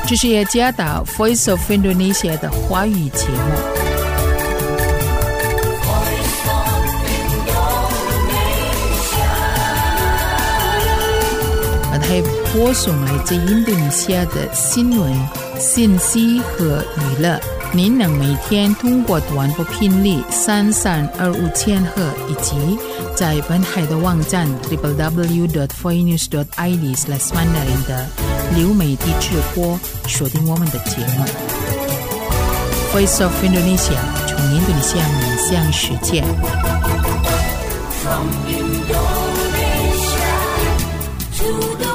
这是耶加达 Voice of Indonesia 的华语节目。还播送来自印度尼西亚的新闻、信息和娱乐。您能每天通过短波频率3325千赫以及在本海的网站 www.voinews.id/mandarin 的流媒体直播收听我们的节目。Voice of Indonesia 从印度尼西亚面向世界。From Indonesia to the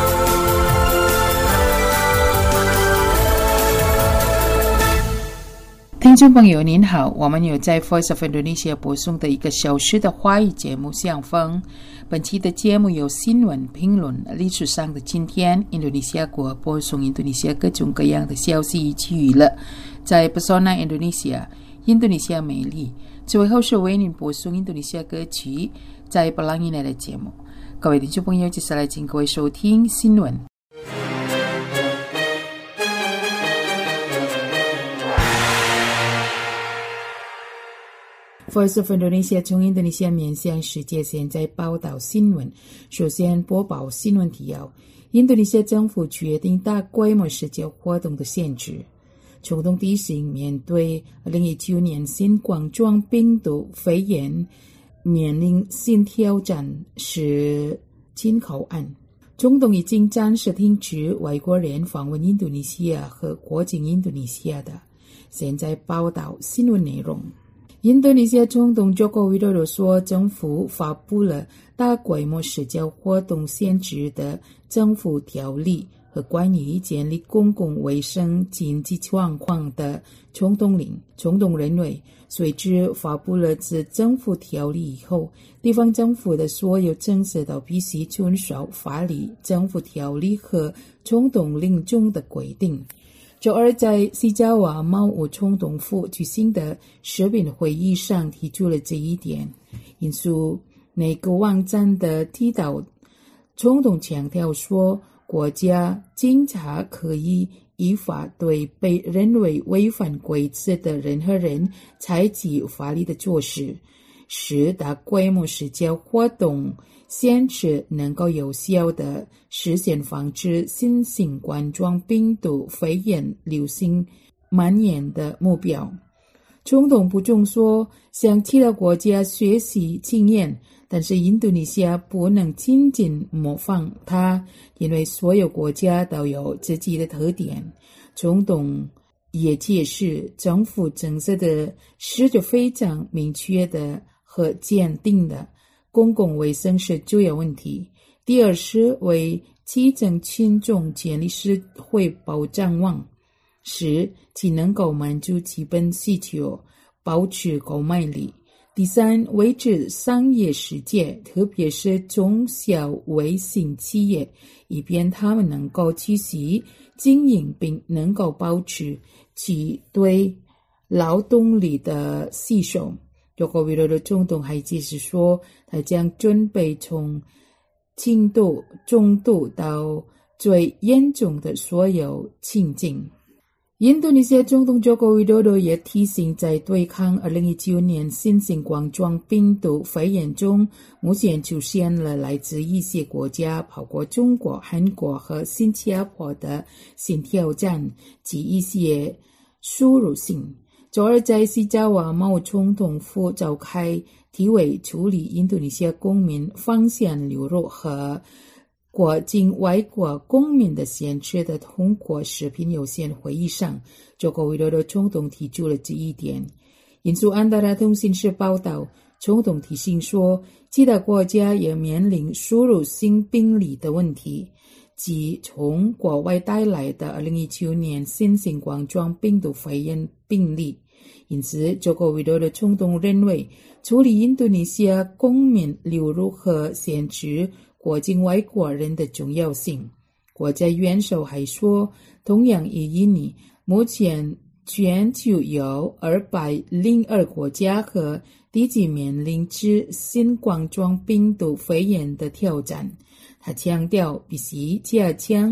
听众朋友您好，我们有在 Voice of Indonesia 播送的1个小时的华语节目相逢。本期的节目有新闻评论、历史上的今天、印度尼西亚国播送印度尼西亚各种各样的消息以及娱乐。在 Pesona Indonesia 印度尼西亚美丽，最后是为您播送印度尼西亚歌曲在布朗伊内的节目。各位听众朋友，接下来请各位收听新闻。Voice of Indonesia 从印度尼西亚面向世界，现在报道新闻。首先播报新闻提要：印度尼西亚政府决定大规模社交活动的限制。中东地形面对2019年新冠状病毒肺炎面临新挑战是进口案。中东已经暂时停止外国人访问印度尼西亚和过境印度尼西亚的。现在报道新闻内容。印度尼西亚总统Joko Widodo说，政府发布了大规模社交活动限制的政府条例和关于建立公共卫生经济状况的总统令。总统认为，随之发布了此政府条例以后，地方政府的所有政策都必须遵守法律、政府条例和总统令中的规定。周二在西爪哇贸务总统府举行的视频会议上提出了这一点。引述内阁网站的提到，总统强调说，国家警察可以依法对被认为违反规则的任何人采取法律的措施，使大规模社交活动限制能够有效地实现防止新型冠状病毒肺炎流行蔓延的目标。总统补充说，向其他国家学习经验，但是印度尼西亚不能仅仅模仿它，因为所有国家都有自己的特点。总统也解释，政府政策的是就非常明确的和坚定的。公共卫生是主要问题。第二是为基层群众建立社会保障网，使其能够满足基本需求，保持购买力。第三，维持商业世界，特别是中小微型企业，以便他们能够继续经营并能够保持其对劳动力的吸收。Joko Widodo 总统还解释说，他将准备从轻度、中度到最严重的所有情境。印度尼西亚总统 Joko Widodo 也提醒，在对抗2019年新型冠状病毒肺炎中，目前出现了来自一些国家，包括中国、韩国和新加坡的新挑战及一些输入性。周二在西爪哇贸务总统府召开题为处理印度尼西亚公民方向流入和过境外国公民的限制的通过视频有线会议上，Joko Widodo总统提出了这一点。引述安达拉通信社报道，总统提醒说，其他国家也面临输入性病例的问题，即从国外带来的2019年新型冠状病毒肺炎病例。因此 Joko Widodo 总统认为，处理印度尼西亚公民流入和限制过境外国人的重要性。国家元首还说，同样也因为目前全球有202国家和地区面临着新冠状病毒肺炎的挑战。他强调必须加强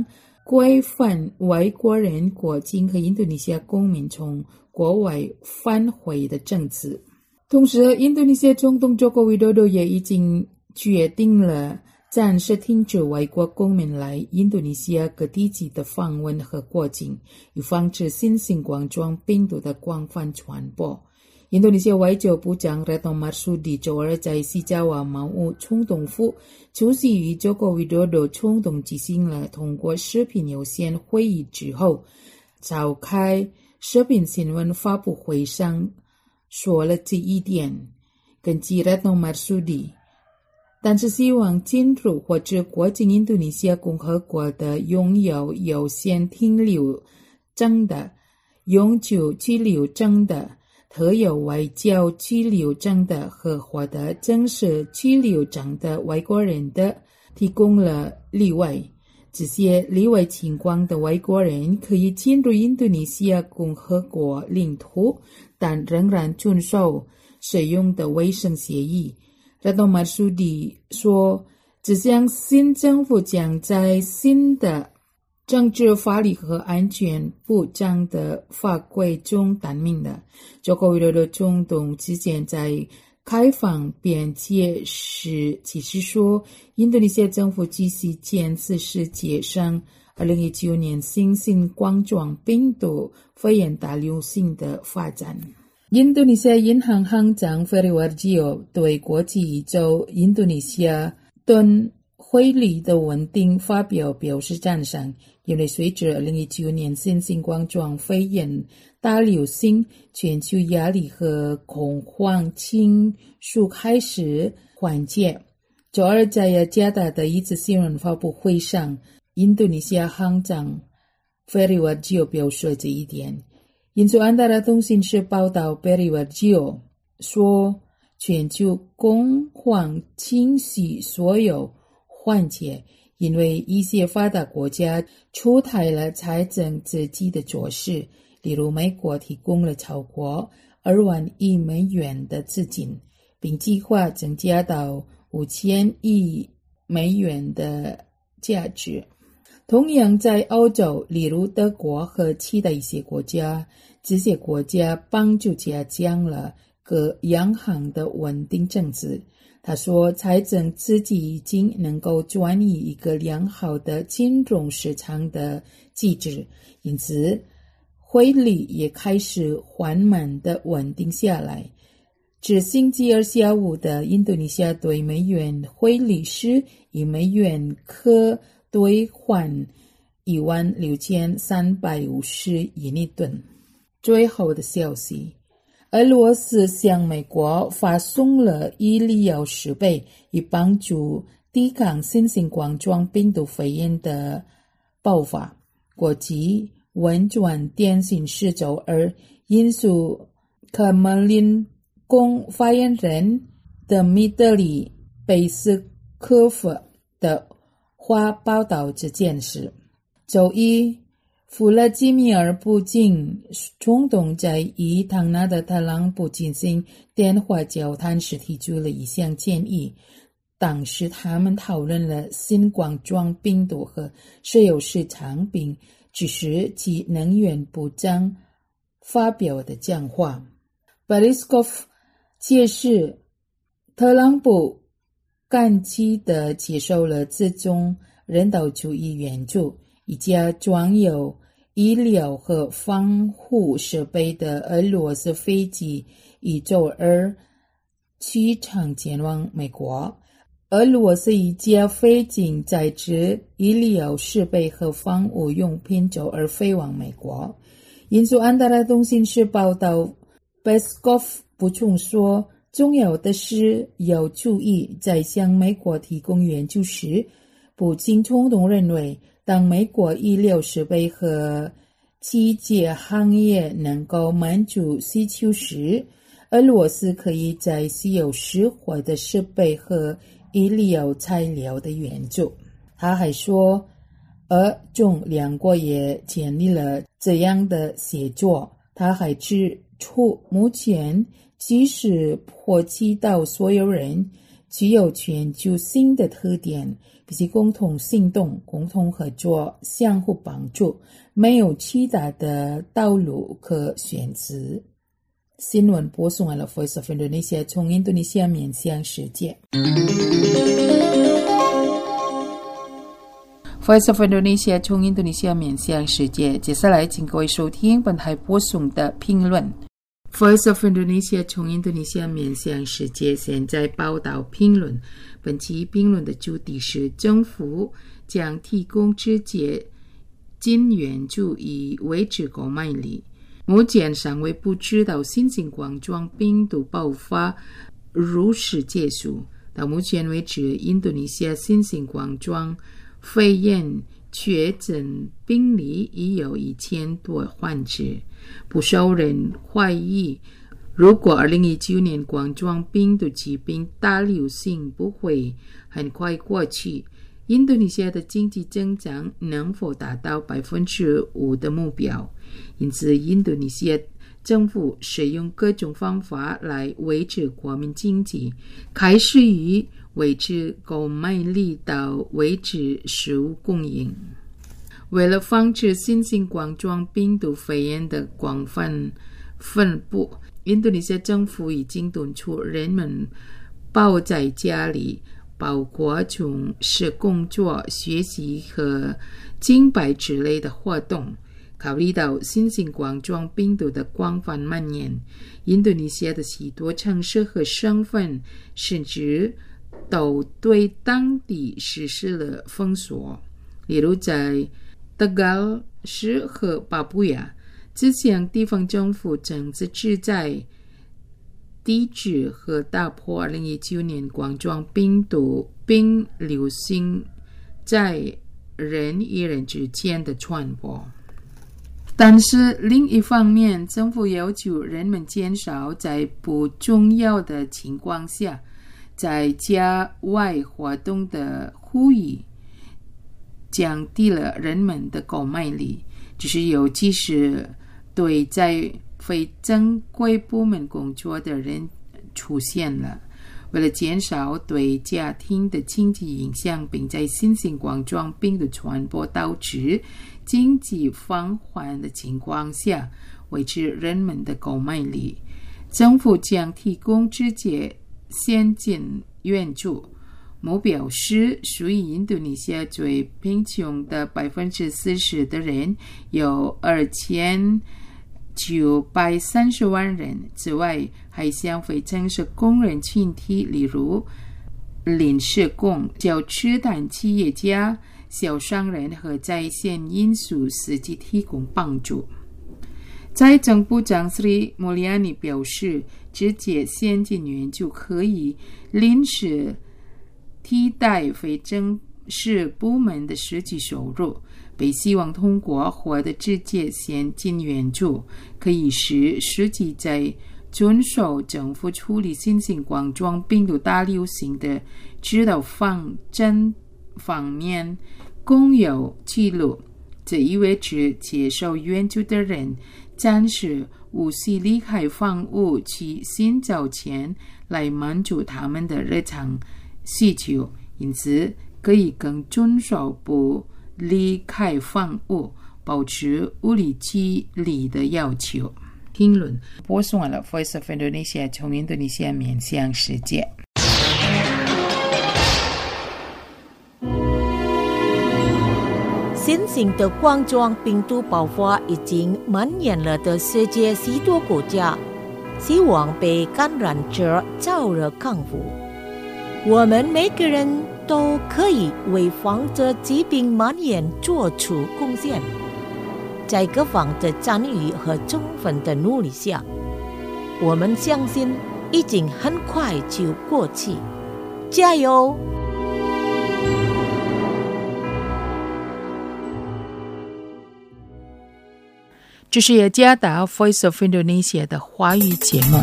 规范外国人过境和印度尼西亚公民从国外返回的政策。同时，印度尼西亚总统佐科维多多也已经决定了暂时停止外国公民来印度尼西亚各地区的访问和过境，以防止新型冠状病毒的广泛传播。印度尼西亚外交部长Retno Marsudi周二在西爪哇茅屋总统府出席与佐科维多多总统举行了通过视频有线会议之后，召开视频新闻发布会上说了这一点。根据Retno Marsudi，但是希望进入或者过境印度尼西亚共和国的拥有有限停留证的、永久居留证的、特有外交居留证的和获得正式居留证的外国人的提供了例外。这些例外情况的外国人可以进入印度尼西亚共和国领土，但仍然遵守使用的卫生协议。Retno Marsudi 说，这项新政府将在新的政治法律和安全保障的法规中担明的。佐科维多多总统之前在开放边界时其实说，印度尼西亚政府继续坚持世界上2019年新型冠状病毒肺炎大流行的发展。印度尼西亚银行行长Ferry Warjio对国际就印度尼西亚盾汇率的稳定发表示赞赏，因为随着2019年新型冠状肺炎大流行，全球压力和恐慌情绪开始缓解。周二在雅加达的一次新闻发布会上，印度尼西亚行长Ferry Warjio表示了这一点。印度安达拉通讯社报道，Ferry Warjio说，全球恐慌情绪所有缓解，因为一些发达国家出台了财政刺激的措施，例如美国提供了超过2万亿美元的资金，并计划增加到5000亿美元的价值。同样在欧洲，例如德国和其他一些国家，这些国家帮助加强了各央行的稳定政策。他说，财政刺激已经能够转移一个良好的金融市场的机制，因此汇率也开始缓慢地稳定下来。至星期二下午的印度尼西亚对美元汇率是以美元可兑换16350元一吨。最后的消息，俄罗斯向美国发送了医疗设备，以帮助抵抗新型冠状病毒肺炎的爆发。国际文转电信社周二引述克姆林宫发言人Dmitry Peskov的话报道这件事。周一，弗拉基米尔·普京总统在与唐纳德·特朗普进行电话交谈时提出了一项建议，当时他们讨论了新冠状病毒和石油市场，并支持其能源部长发表的讲话。Peskov解释，特朗普感激地接受了这种人道主义援助。一架装有医疗和防护设备的俄罗斯飞机于周二启程前往美国。俄罗斯一架飞机载着医疗设备和防护用品周二飞往美国。引述安达拉通讯社报道， Peskov 补充说，重要的是要注意，在向美国提供援助时，普京总统认为，当美国医疗设备和机械行业能够满足需求时，俄罗斯可以在需要时获得设备和医疗材料的援助。他还说，俄中两国也建立了这样的协作。他还指出，目前即使波及到所有人， 具有全球性的特点，必须共同行动、共同合作、相互帮助，没有其他的道路可选择。新闻播送完了 Voice of Indonesia 从印度尼西亚面向世界。Voice of Indonesia 从印度尼西亚面向世界，接下来请各位收听本台播送的评论。Voice of Indonesia 从印度尼西亚面向世界，现在报道评论。本期评论的主题是政府将提供直接金援助以维持购买力。目前尚未不知道新型冠状病毒爆发何时结束。到目前为止，印度尼西亚新型冠状肺炎确诊病例已有1000多患者，不少人怀疑，如果2019年冠状病毒疾病大流行不会很快过去，印度尼西亚的经济增长能否达到 5% 的目标。因此，印度尼西亚政府使用各种方法来维持国民经济，开始于维持购买力到维持食物供应。为了防止新型冠状病毒肺炎的广泛分布，印度尼西亚政府已经敦促人们抱在家里，包括从事工作、学习和敬拜之类的活动。考虑到新型冠状病毒的广泛蔓延，印度尼西亚的许多城市和省份甚至都对当地实施了封锁。例如在Tegal市和巴布亚，这项地方政府正旨在抵制和打破2019年冠状病毒并流行在人与人之间的传播。但是另一方面，政府要求人们减少在不重要的情况下在家外活动的呼吁，降低了人们的购买力，尤其是对在非正规部门工作的人出现了。为了减少对家庭的经济影响，并在新型冠状病毒传播导致经济放缓的情况下维持人们的购买力，政府将提供直接现金援助，目标是属于印度尼西亚最贫穷的 40% 的人，有2930万人。此外，还向非正式工人群体，例如临时工、小吃摊企业家、小商人和在线运输司机提供帮助。财政部长 Sri Mulyani 表示，直接现金援助可以临时替代非正式部门的实际收入，被希望通过获得直接现金援助，可以使实际在遵守政府处理新型冠状病毒大流行的指导方针方面共有记录。这意味着接受援助的人暂时无需离开房屋去寻找钱来满足他们的日常需求，因此可以更遵守不离开房屋、保持物理距离的要求。评论播送完了 Voice of Indonesia 从印度尼西亚面向世界。 新型的冠状病毒爆发已经蔓延了的世界许多国家，希望被感染者早日康复。我们每个人都可以为防止疾病蔓延做出贡献。在各方的参与和充分的努力下，我们相信已经很快就过去。加油！ 这是雅加达 Voice of Indonesia 的华语节目。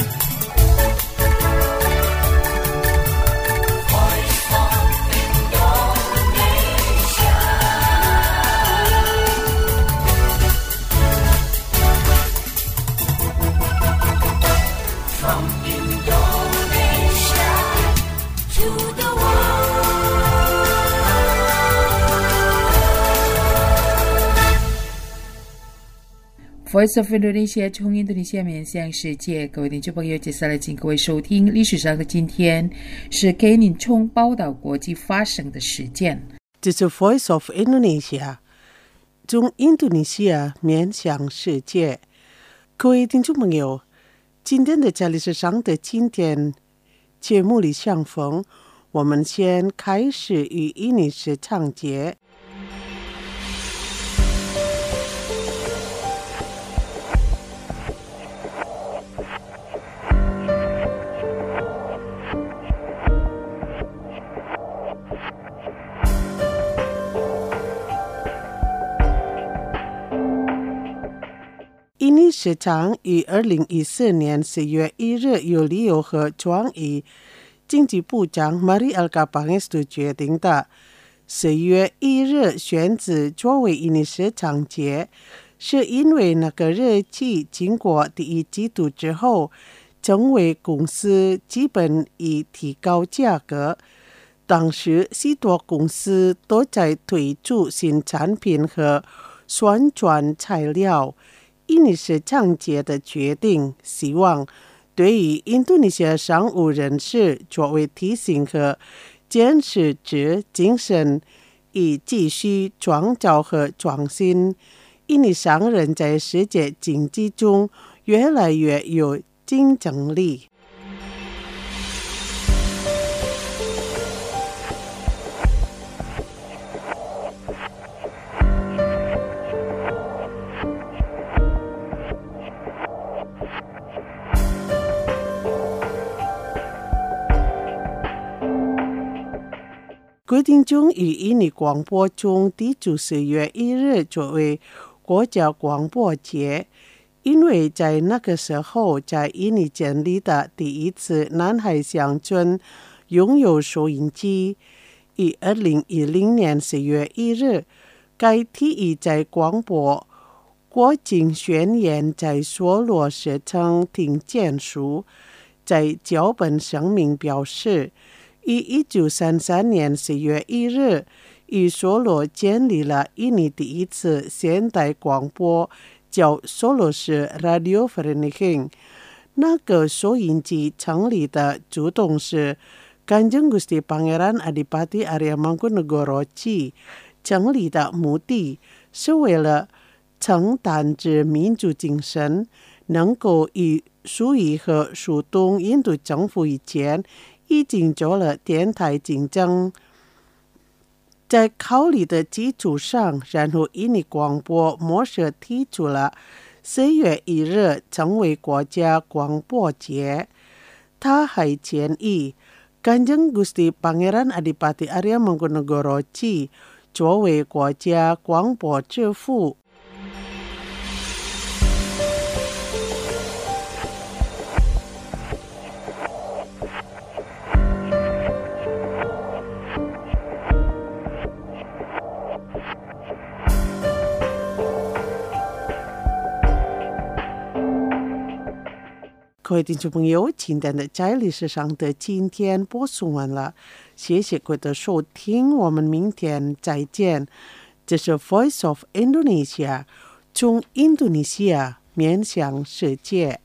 to the world。Voice of Indonesia 从印度尼西亚面向世界，各位听众朋友，接下来请各位收听历史上的今天，是给您从报道国际发生的事件。 这是 Voice of Indonesia 从印度尼西亚面向世界，各位听众朋友，今天的在历史上的今天节目里相逢，我们先开始与印尼时长节。印尼时长于2014年4月1日由理由和庄以经济部长 Marie Elka Pangestu 决定的。4月1日选址作为印尼时长节，是因为那个日期经过第一季度之后，成为公司基本已提高价格。当时许多公司都在推出新产品和宣传材料。印尼时长节的决定，希望对于印度尼西亚商务人士作为提醒和坚持之精神，以继续创造和创新。印尼商人在世界经济中越来越有竞争力。规定中于印尼广播中地主4月1日作为国家广播节，因为在那个时候在印尼建立的第一次南海乡村拥有收音机。于2010年4月1日，该提议在广播国境宣言在所罗时曾听见书，在脚本声明表示，于1933年4月1日，于所罗建立了印尼第一次现代广播，叫索罗斯 Radio Vereniging。那个收音机成立的主动是Kanjeng Gusti Pangeran Adipati Aryamangkunegoro Chi，成立的目的是为了承担之民主精神，能够与苏伊和苏东印度政府以前已经做了电台竞争。在考虑的基础上，然后印尼广播模式提出了4月1日成为国家广播节。他还建议Kanjeng Gusti Pangeran Adipati Aryamangkunegoro Chi作为国家广播之父。各位听众朋友，今天的在历史上的今天播送完了，谢谢各位的收听，我们明天再见。这是 Voice of Indonesia 从印度尼西亚面向世界。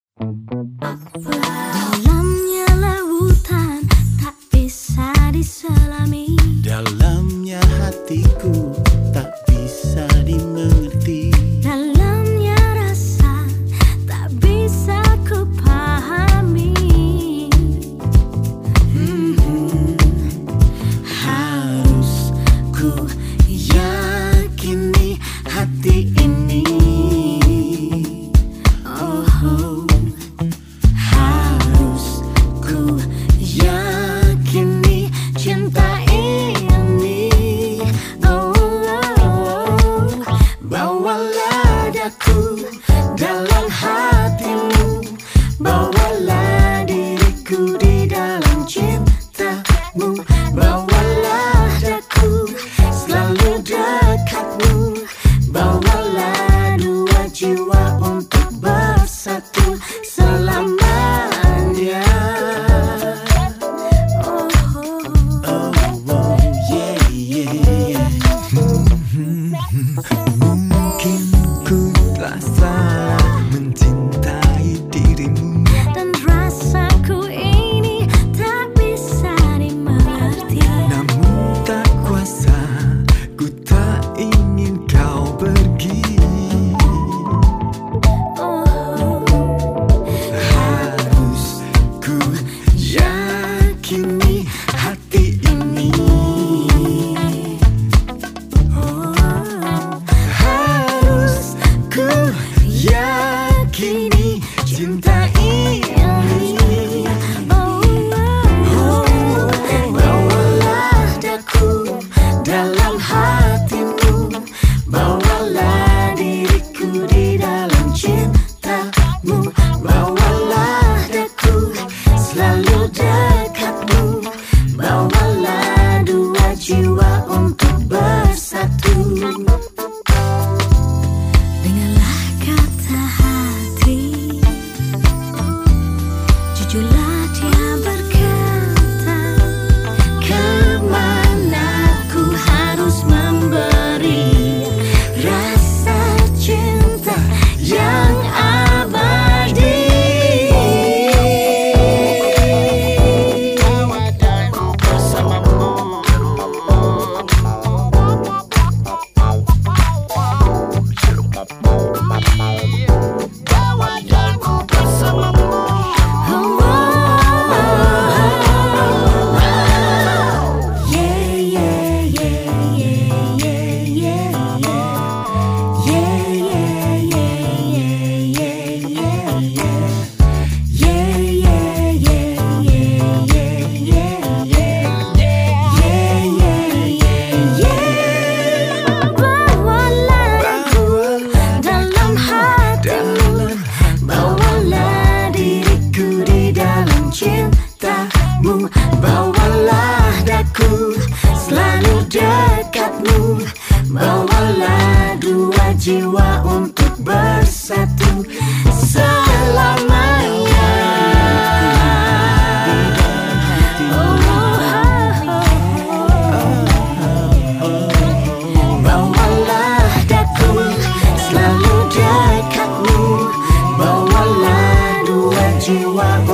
Dalamnya lautan tak bisa diselami, dalamnya hatiku tak bisa dimengerti, dalamnya rasa tak bisa ku pahami. harus ku yakini hati ini, oh, harus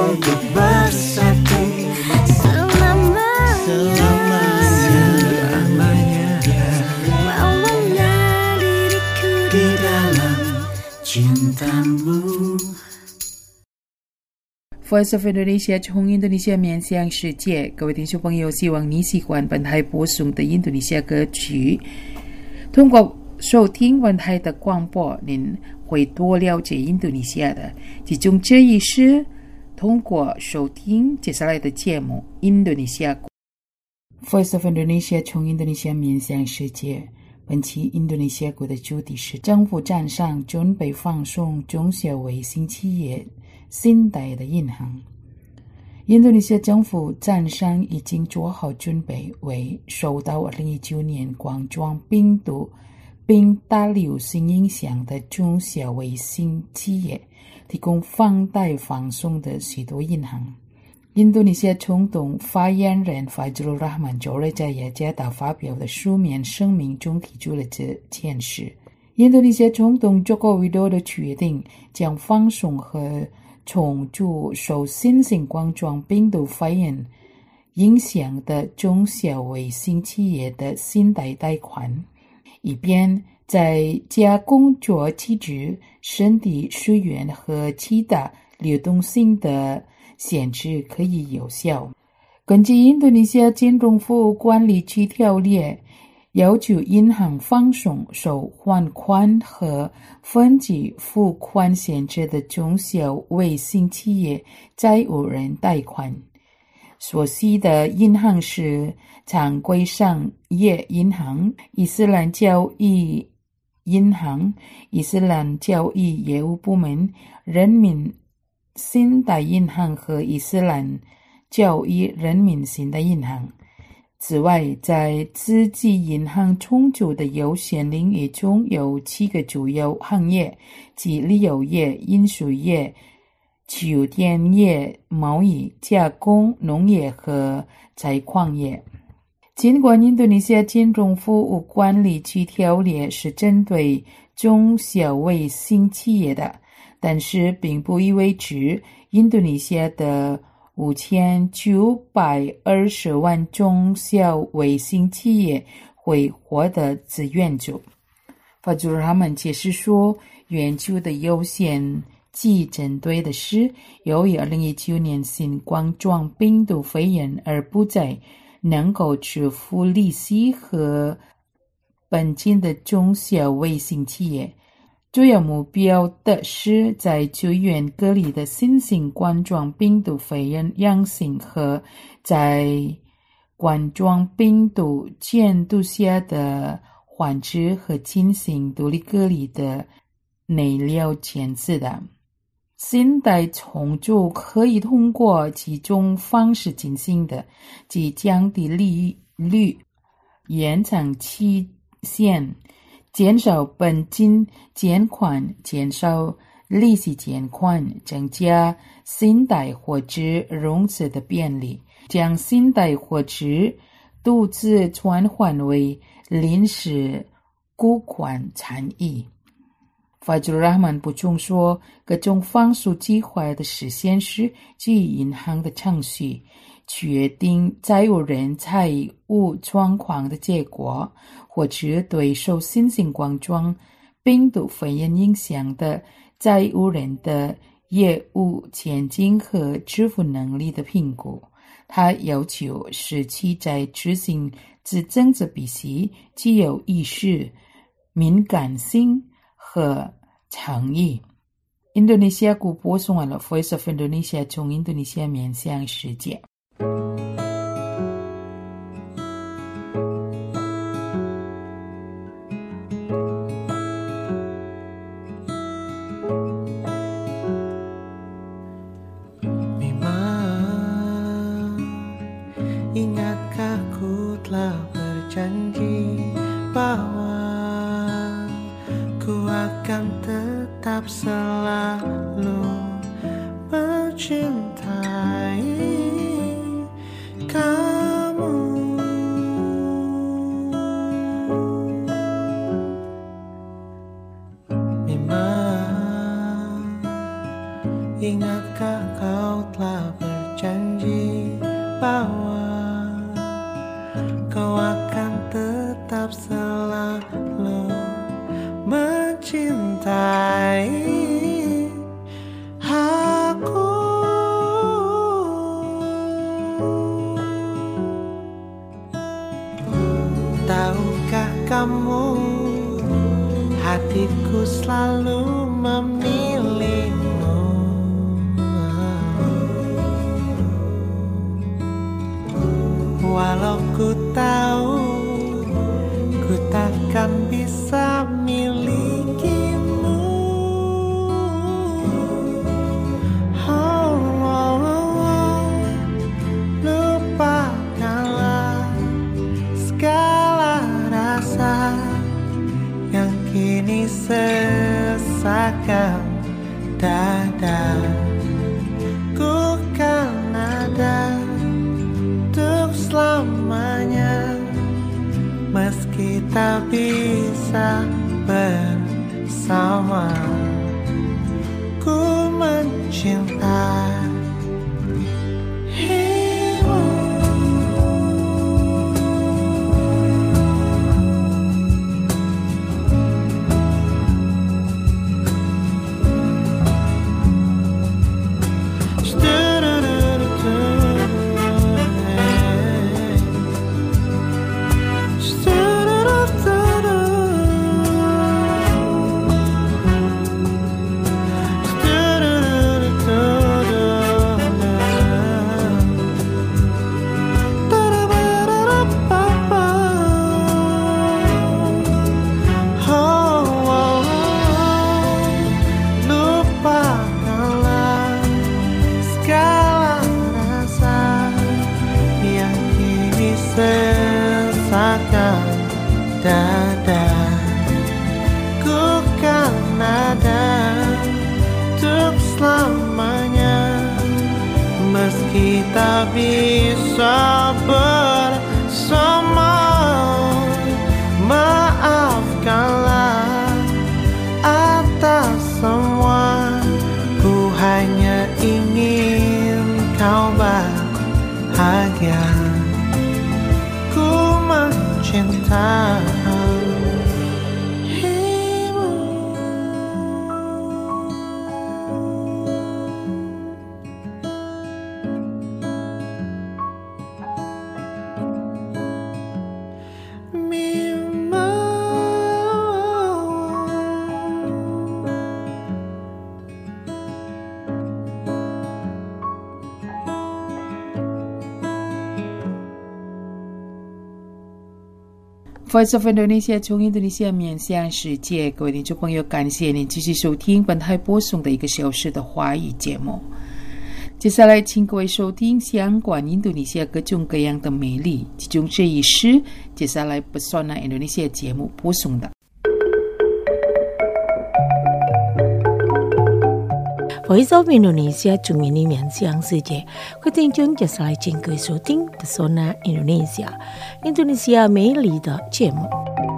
untuk bersatu selamanya Bawalah diriku di dalam cintamu。 Voice of Indonesia 从印度尼西亚面向世界，各位听众朋友，希望你喜欢本台播送的印度尼西亚歌曲。通过收听本台的广播，您会多了解印度尼西亚的。其中这一是通过收听接下来的节目《印度尼西亚 Voice of Indonesia 从印度尼西亚面向世界》。本期印度尼西亚国的主题是政府站上准备放松中小微型企业信贷的银行。印度尼西亚政府站上已经做好准备，为受到2019年冠状病毒并大流行影响的中小微型企业提供放贷放松的许多银行。印度尼西亚总统发言人 Fajrul Rahman 昨日在雅加达发表的书面声明中提出了这件事。印度尼西亚总统 Joko Widodo 决定将放松和重组受新型冠状病毒肺炎影响的中小微型企业的信贷贷款，以便在家工作期间身体疏远和其他流动性的限制可以有效。根据印度尼西亚金融服务管理局条例，要求银行放松受还款和分期付款限制的中小微型企业债务人贷款。所系的银行是常规商业银行、伊斯兰交易银行、伊斯兰交易业务部门、人民信贷银行和伊斯兰交易人民信贷银行。此外，在自己银行重组的有限领域中有7个主要行业，即旅游业、饮水业、酒店业、贸易、加工、农业和采矿业。尽管印度尼西亚金融服务管理局条例是针对中小微型企业的，但是并不意味着印度尼西亚的5920万中小微型企业会获得资援助。法祖他们解释说，援助的优先级针对的是由于2019年新冠状病毒肺炎而不再能够支付利息和本金的中小微型企业。主要目标的是在救援隔离的新型冠状病毒肺炎阳性和在冠状病毒监督下的患者和进行独立隔离的内疗检测的。信贷重组可以通过几种方式进行的，即降低利率、延长期限、减少本金减款、减少利息减款、增加信贷或者融资的便利，将信贷或者独自转换为临时付款参与。Fajrul Rahman 补充说，各种放松计划的实现是基于银行的程序，决定债务人财务状况的结果，或者对受新型冠状病毒肺炎影响的债务人的业务前景和支付能力的评估。他要求使其在执行之政策必须具有意识、敏感性和诚意。印度尼西亚国播送完了 Voice of Indonesia 从印度尼西亚面向世界。 Ingatkah ku telah berjanji bahwa ku akan tetap selalu mencintai kamu. Memang ingatkah kau telah selalu memilihmu. Walau ku tahu ku takkan bisa milikimu. Lupakanlah segala rasa yang kini sesakkan dada. Ku kan ada untuk selamanya, meski tak bisa bersama. Ku mencintai dada. Ku kan ada untuk selamanya, meski tak bisa bersama. Maafkanlah atas semua, ku hanya ingin kau bahagia. Ku mencintai Voice of Indonesia 从印度尼西亚面向世界，各位听众朋友，感谢您继续收听本台播送的1个小时的华语节目。接下来，请各位收听相关印度尼西亚各种各样的美丽，其中这一是接下来Pesona Indonesia节目播送的。 Voice of Indonesia 中印尼面向世界，各位听众接下来请各位收听 Pesona Indonesia 印度尼西亚美丽的节目。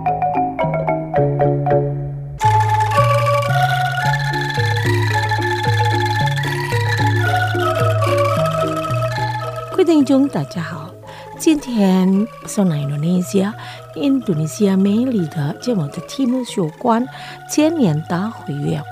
各位听众大家好，今天 Pesona Indonesia 印度尼西亚美丽的节目的题目是有关千年大会约。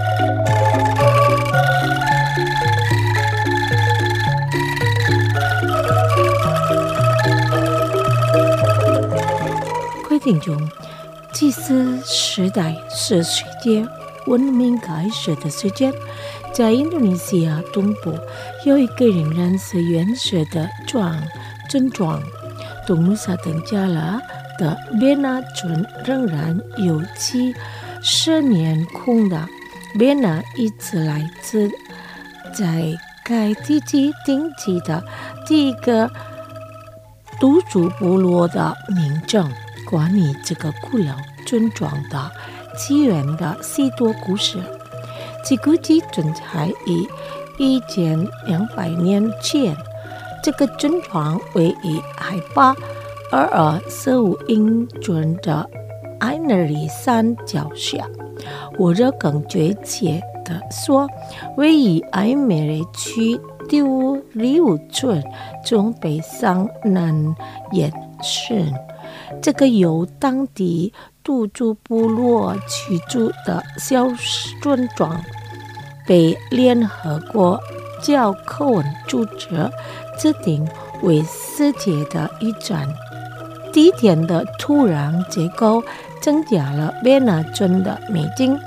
听众，祭祀时代是世界文明开始的时间。在印度尼西亚东部有一个仍然是原始的村庄，东努萨登加拉的别纳村仍然有其10年空的。别纳一直来自在该地区定居的第一个土著部落的民众。关于这个古老村庄的起源的许多故事，其估计存在于1200年前。这个村庄位于海拔225英寸的埃纳里山脚下，或者更确切的说，位于埃美里区第5村从北上南延伸。这个由当地土著部落居住的小村庄，被联合国教科文组织指定为世界的遗产。地点的土壤结构增加了别纳村的美景。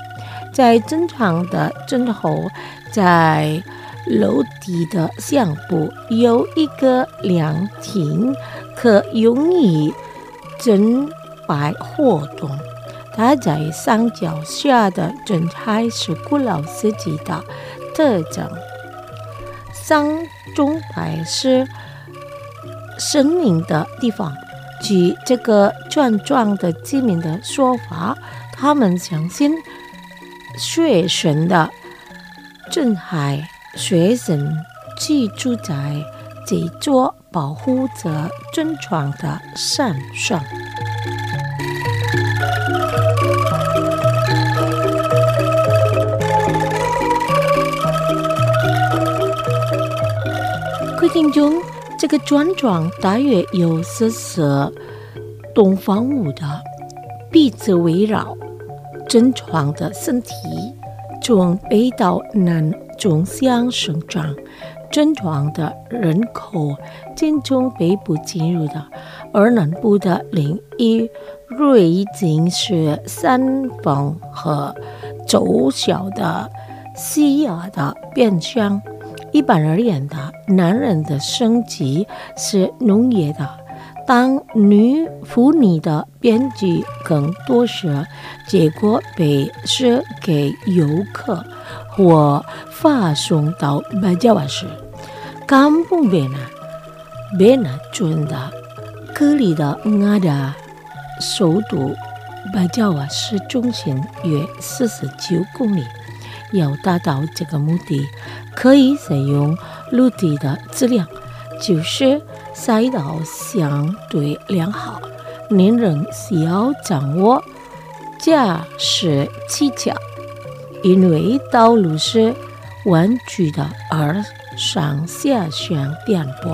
在正常的正后，在楼梯的上部有一个凉亭，可用于整摆活动。它在山脚下的正海是古老时期的特征。山中摆是神明的地方。据这个传传的居民的说法，他们相信水神的镇海水神居住在这座保护着尊床的山上。规定中，这个尊床大约有40栋房屋的彼此围绕，尊床的身体从北到南纵向生长，尊床的人口仅从北部进入的，而南部的另一瑞景是山峰和陡小的西亚的变相。一般而言的，男人的生计是农业的，当妇女的编辑更多时，结果被是给游客或发送到巴加瓦市。Kampung Bena 村的隔离的的首都巴加瓦市中心约49公里。要达到这个目的，可以使用陆地的质量，就是赛道相对良好。您仍需要掌握驾驶技巧，因为道路是弯曲的，而上下相颠簸。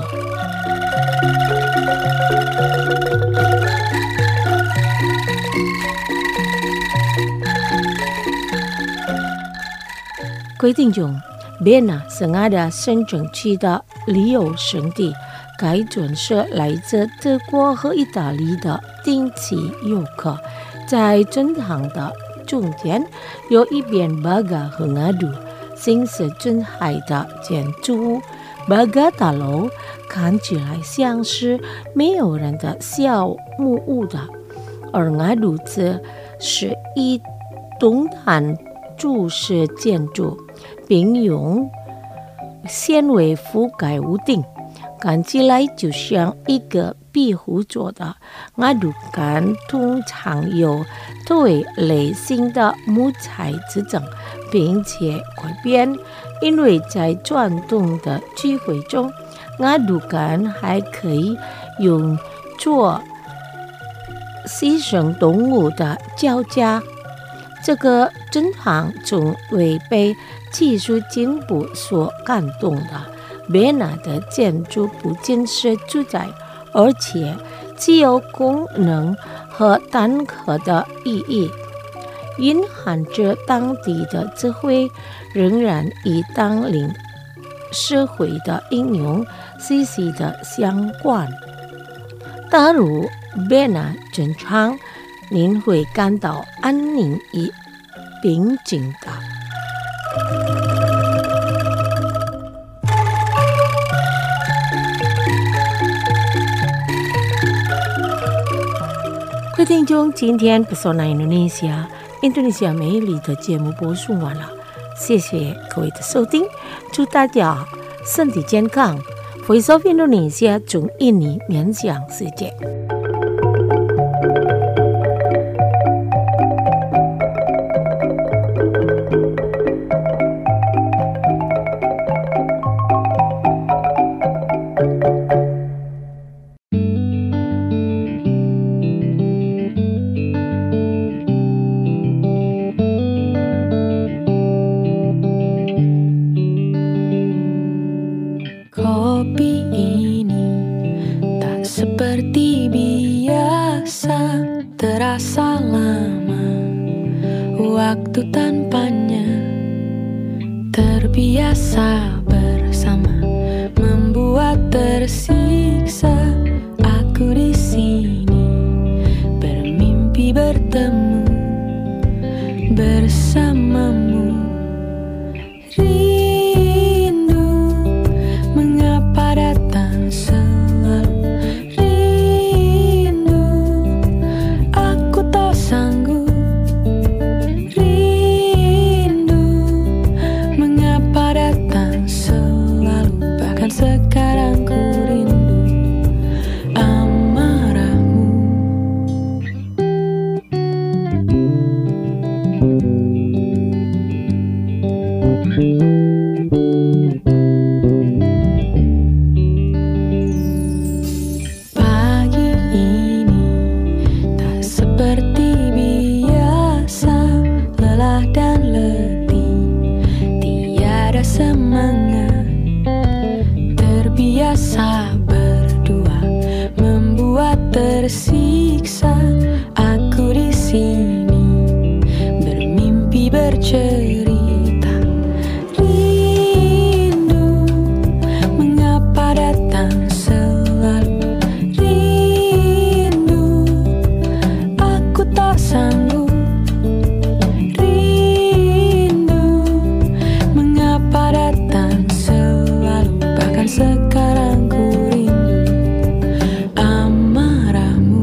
规定中，便纳是的深圳区的旅游胜地，该村是来自德国和意大利的定期游客。在村堂的中间有一片巴嘎和阿杜，形似镇海的建筑物。巴嘎大楼看起来像是没有人的小木屋的，而阿杜则是一栋汉柱式建筑，并用纤维覆盖屋顶，看起来就像一个壁虎做的。阿杜干通常有对类型的木材制成，并且改变，因为在转动的聚会中，阿杜干还可以用作牺牲动物的脚架。这个镇行总为被技术进步所感动的。别纳的建筑不仅是住宅，而且既有功能和单核的意义，蕴含着当地的智慧，仍然与当领社会的应用息息的相关。踏入别纳镇场，您会感到安宁与平静的。各位听众，今天不说那印度尼西亚美丽的节目播送完了，谢谢各位的收听，祝大家身体健康。Voice of Indonesia 从印尼面向世界。 Kopi ini tak seperti biasa, terasa lama waktu tanpanya. Terbiasa bersama, membuat tersiksa. Aku di sini bermimpi bertemu bersamamu. sekarang ku rindu amarahmu. Pagi ini tak seperti biasa, lelah dan letih, tiada semangat. Terbiasa berdua membuat tersiksa. Aku di sini bermimpi bercerita. Rindu mengapa datang selalu. Rindu aku tak sanggup. Rindu mengapa datang selalu. Bahkan sekarang ku rindu amarahmu.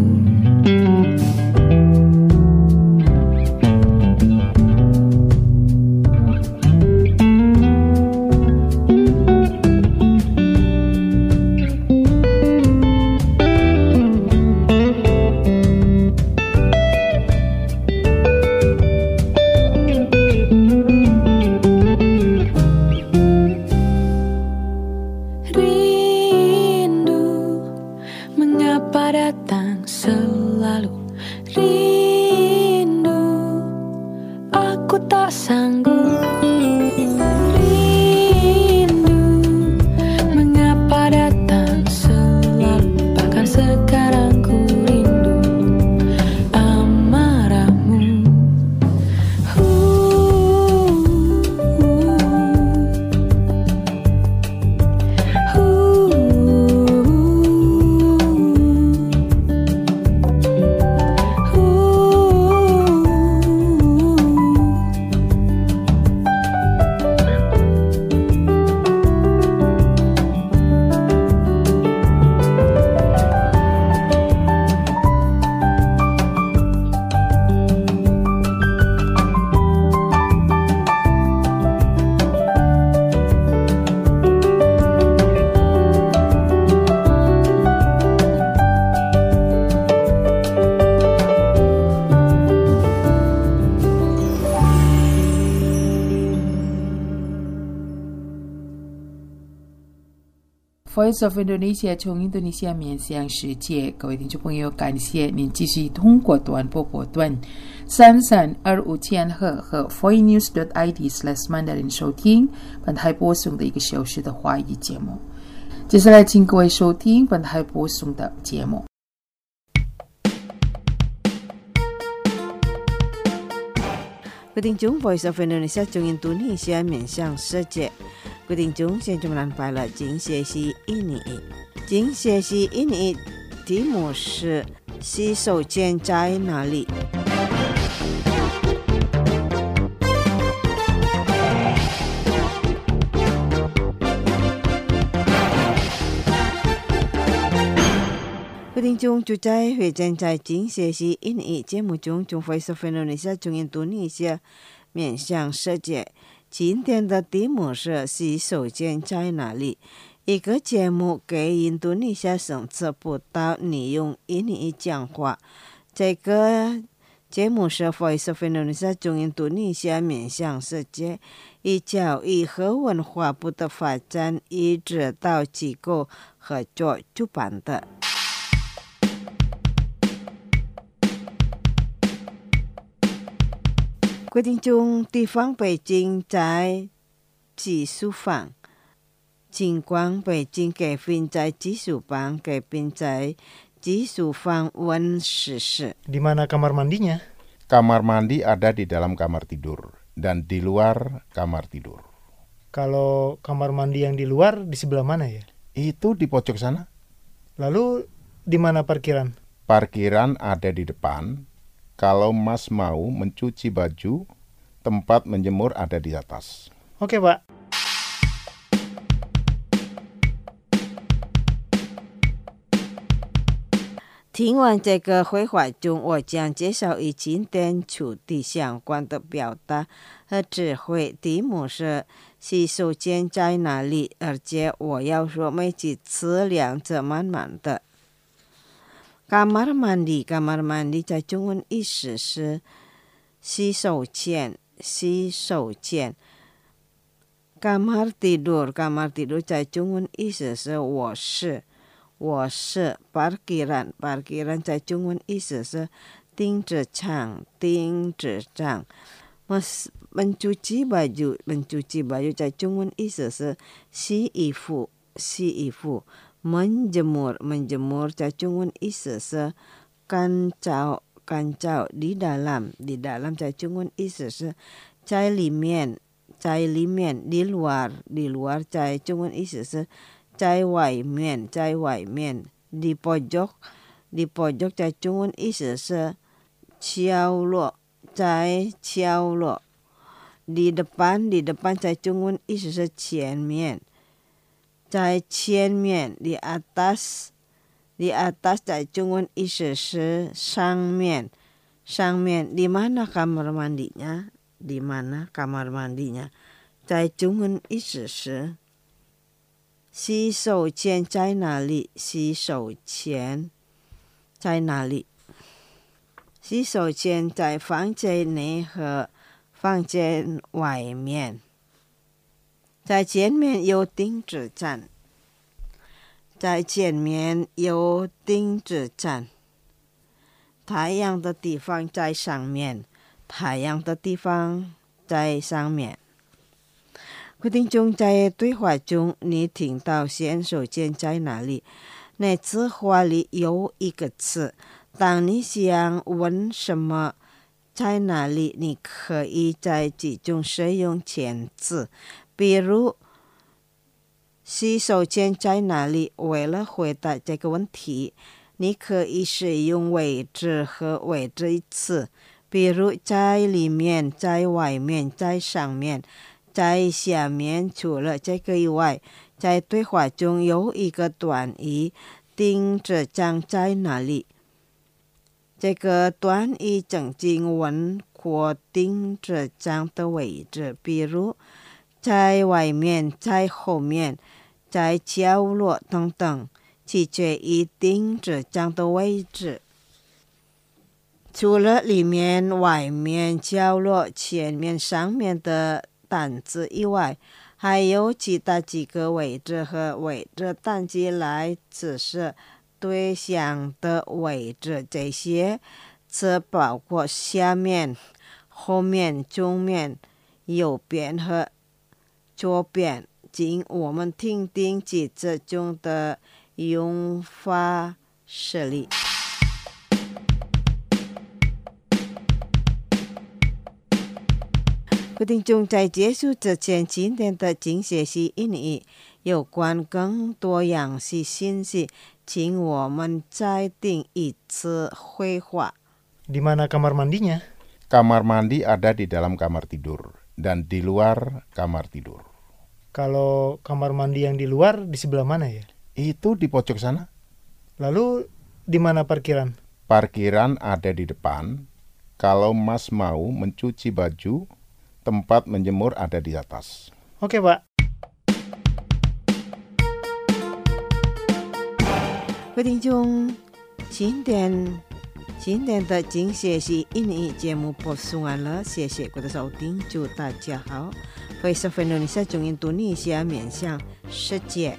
Rindu mengapa datang selalu. Rindu aku tak sanggup. Rindu mengapa datang selalu. Bahkan sekarang ku rindu amarahmu. Voice of Indonesia 从印度尼西亚面向世界，各位听众朋友，感谢您继续通过短波波段3325千赫和 voinews.id/mandarin 收听本台播送的1个小时的华语节目。接下来，请各位收听本台播送的节目。 各位听众 Voice of Indonesia 从印度尼西亚面向世界。各位听众，现在我们安排了今学期121。今学期121题目是洗手间在哪里？各位听众，就在会展在今学期121节目中，从 Voice of Indonesia 从印度尼西亚面向世界。今天的题目是洗手间在哪里？一个节目给印度尼西亚生吃不到你用印尼语讲话。这个节目是 Voice of Indonesia 从印度尼西亚面向世界，以教育和文化部的发展与指导机构合作主办的。各位听众，地方北京在技术房，尽管北京改编在技术房，改编在技术房问实施。 Di mana kamar mandinya? Kamar mandi ada di dalam kamar tidur dan di luar kamar tidur. Kalau kamar mandi yang di luar di sebelah mana ya? Itu di pojok sana. Lalu di mana parkiran? Parkiran ada di depan. Kalau Mas mau mencuci baju, tempat menjemur ada di atas. Oke, Pak. 听完这个绘画中，我将介绍与经典主题相关的表达和智慧。题目是洗手间在哪里？而且我要说每几次两者满满的。kamar mandi，kamar mandi 在中文意思是洗手间，洗手间。kamar tidur，kamar tidur 在中文意思是卧室。我是 parkiran，parkiran 在中文意思是停车场，停车场。mencuci baju，mencuci baju 在中文意思是洗衣服，洗衣服。menjemur，menjemur 在中文意思是干燥，干燥。di dalam，di dalam 在中文意思是在里面，在里面。di luar，di luar 在中文意思是在外面，在外面。di pojok，di pojok 在中文意思是角落，在角落。di depan，di depan 在中文意思是前面，在前面。di atas，di atas 在中文意思是上面，上面。di mana kamar mandinya， di mana kamar mandinya 在中文意思是洗手间在哪里？洗手间在哪里？洗手间在房间内和房间外面。在前面有停车站，在前面有停车站。太阳的地方在上面，太阳的地方在上面。各位听众，在对话中你听到洗手间在哪里？那字话里有一个词，当你想问什么在哪里，你可以在其中使用前字。比如洗手间在哪里？为了回答这个问题，你可以使用位置和位置一词，比如在里面，在外面，在上面，在下面。除了这个以外，在对话中有一个短语，停车场在哪里？这个短语曾经问过停车场的位置，比如在外面，在后面，在角落等等，取决于停车场的位置。除了里面、外面、角落、前面、上面的单词以外，还有其他几个位置和位置单词来指示对象的位置。这些词包括下面、后面、中面、右边和左边。请我们听听几字中的用法实例。各位听众，在结束之前，今天的精学习英语有关更多样式信息，请我们再听一次绘画。 Di mana kamar mandinya? Kamar mandi ada di dalam kamar tidur dan di luar kamar tidur. Kalau kamar mandi yang di luar di sebelah mana ya? Itu di pojok sana. Lalu di mana parkiran? Parkiran ada di depan. Kalau Mas mau mencuci baju, tempat menjemur ada di atas. Oke, Pak. 各位听众，今天的精学习英语节目播送完了，谢谢各位的收听，祝大家好。Voice of Indonesia 中印度尼西亚面向世界。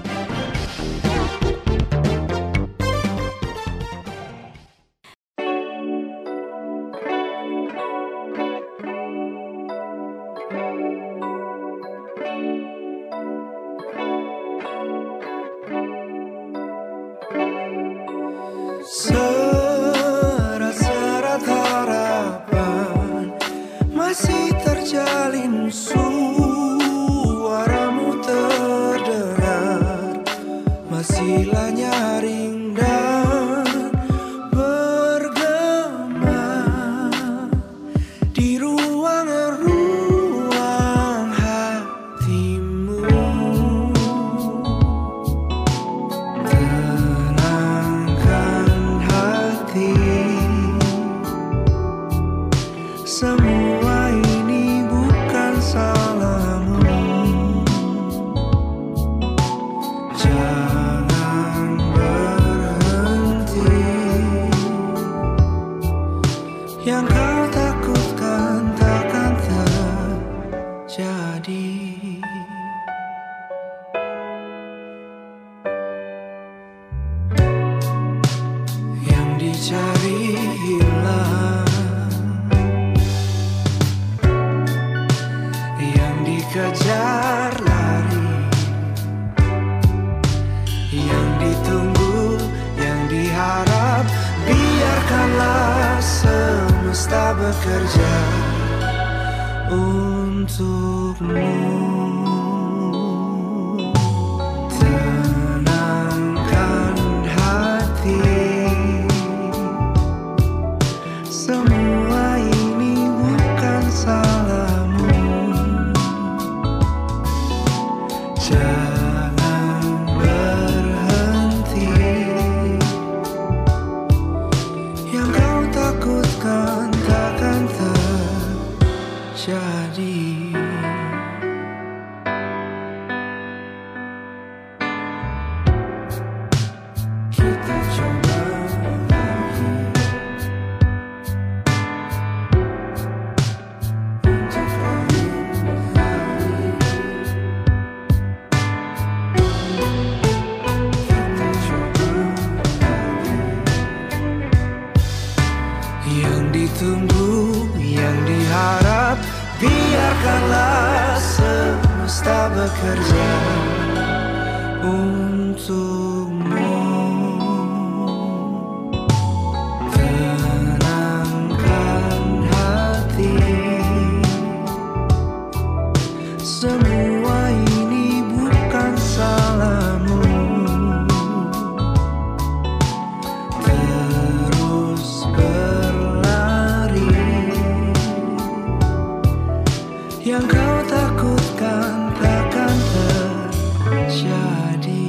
Serat-serat harapan masih terjalin, suaramu terdengar, masihlah nyaring dan bergema di ruang-ruang hatimu. Tenangkan semesta bekerja untukmu. Tenangkan hati, semua ini bukan salahmu. Jangan berhenti, yang kau takutkan takkan terjadi. Kita coba lagi untuk lain hari. Kita coba lagi. Yang ditunggu, yang diharap, biarkanlah semesta bekerja untukmu. Tenangkan hati, semua ini bukan salahmu. Terus berlari, yang kau takutkan takkan terjadi.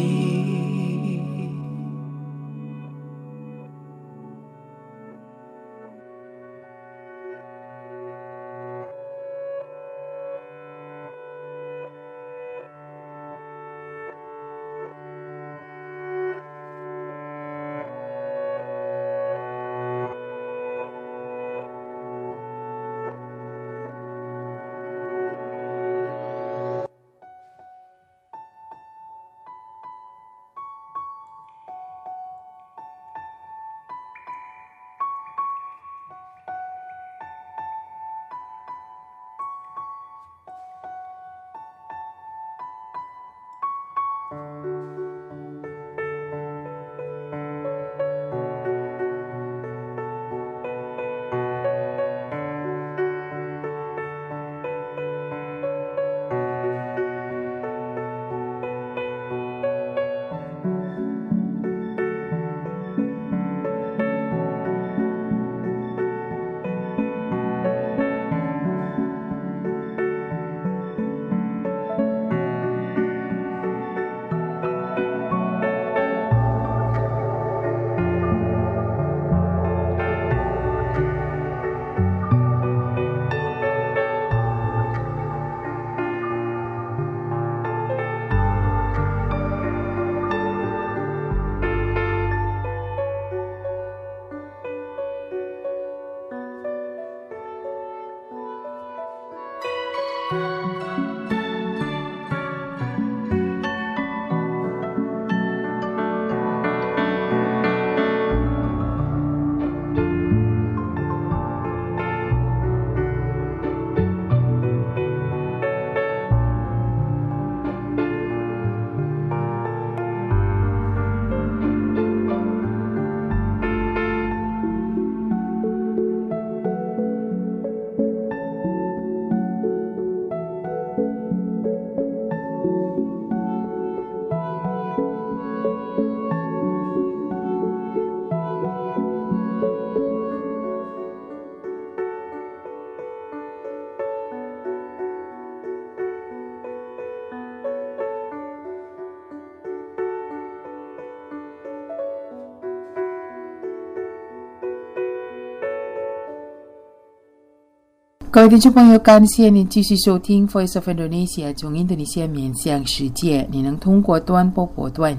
各位听众朋友，感谢您继续收听 Voice of Indonesia 从印度尼西亚面向世界。你能通过短波波段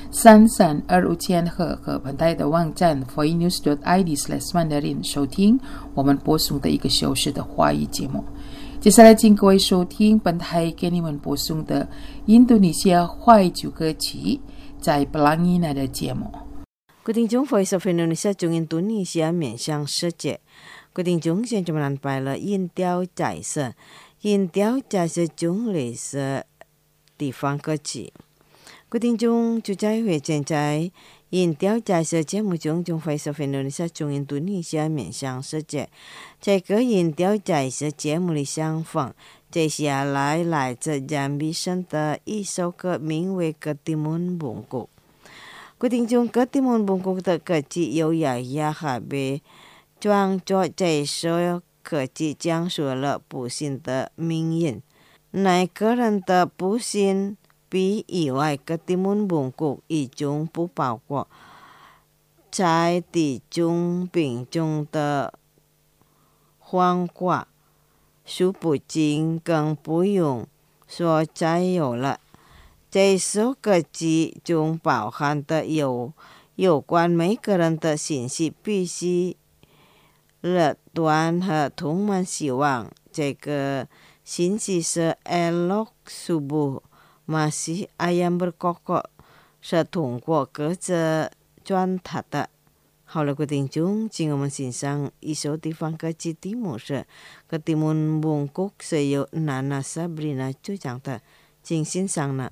3325赫和本台的网站 voinews.id/mandarin 收听我们播送的1个小时的华语节目。接下来请各位收听本台给你们播送的印度尼西亚华语歌曲在 Pelangi Nada 节目。 各位听众 Voice of Indonesia 从印度尼西亚面向世界。各位听众，现在我们安排了音调彩色中类似地方歌曲。 各位聽眾，就在會現在因調解說節目中將會收聽到你在中印度尼西亞面向世界，在個因調解說節目的相逢，接下來自楊必勝的一首歌，名為《Ketimun Bungkuk》。各位聽眾，《Ketimun Bungkuk》的歌詞由雅雅哈貝創作，這首歌詞講述了不幸的命運，那個人的不幸比以外，Ketimun Bungkuk已經不包括在地中病中的患寡，數不盡，更不用說再有了。這首歌詞中包含的有關每個人的信息，必須樂觀和充滿希望。這個信息是 elok subuh masih ayam berkokok 是通過歌詞傳達的。好了，各位聽眾，請我們欣賞一首地方歌曲，題目是 Ketimun Bungkuk， 是由 Nana Sabrina 主唱的，請欣賞啦。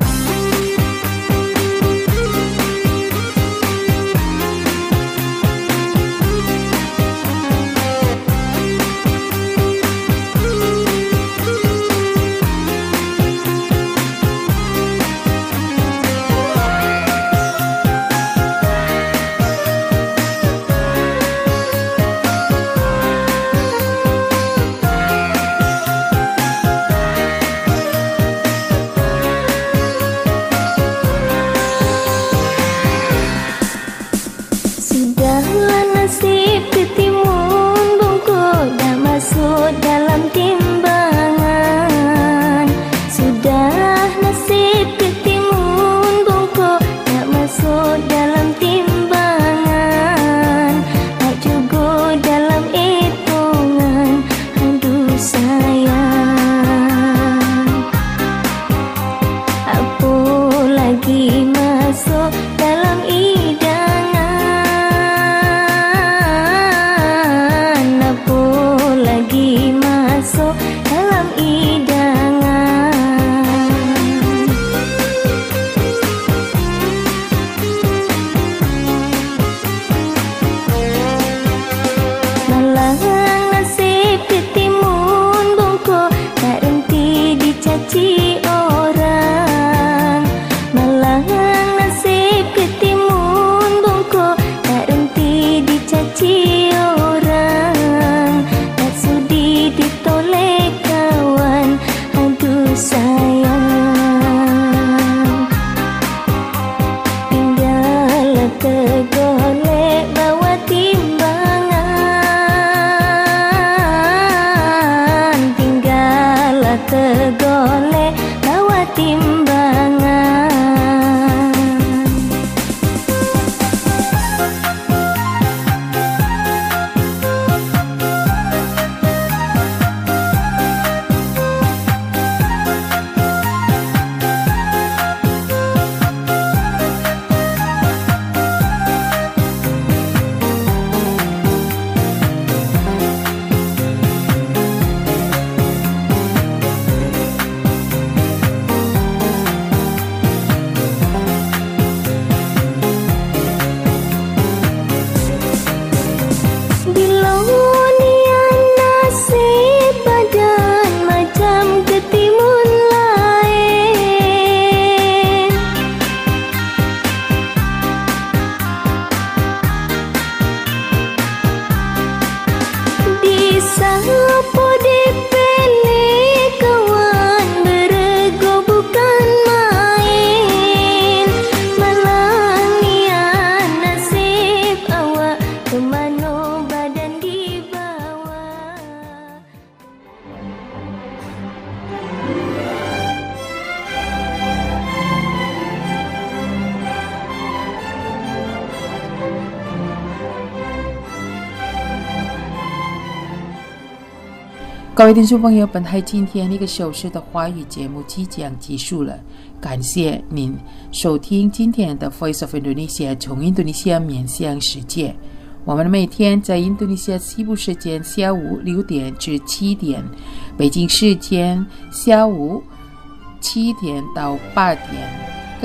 各位听众朋友，本台今天一个小时的华语节目即将结束了，感谢您收听今天的 Voice of Indonesia 从印度尼西亚面向世界。我们每天在印度尼西亚西部时间下午6点至7点，北京时间下午7点到8点，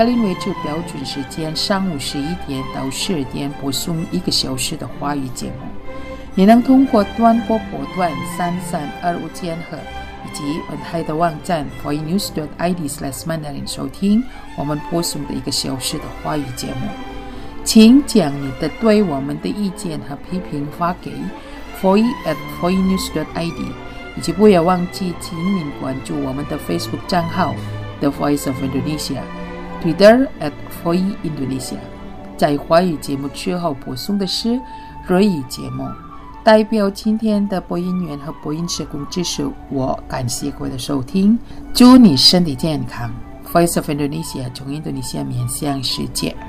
格林威治标准时间上午11点到12点播送1个小时的华语节目。你能通过短波波段3325千赫以及本台的网站 foinews.id/mandarin 收听我们播送的1个小时的华语节目。请将你的对我们的意见和批评发给 foi@foinews.id， 以及不要忘记请您关注我们的 Facebook 账号 The Voice of Indonesia， Twitter @foiindonesia。 在华语节目之后播送的是日语节目。代表今天的播音员和播音社工支持我，感谢各位的收听，祝你身体健康。Voice of Indonesia 从印度尼西亚面向世界。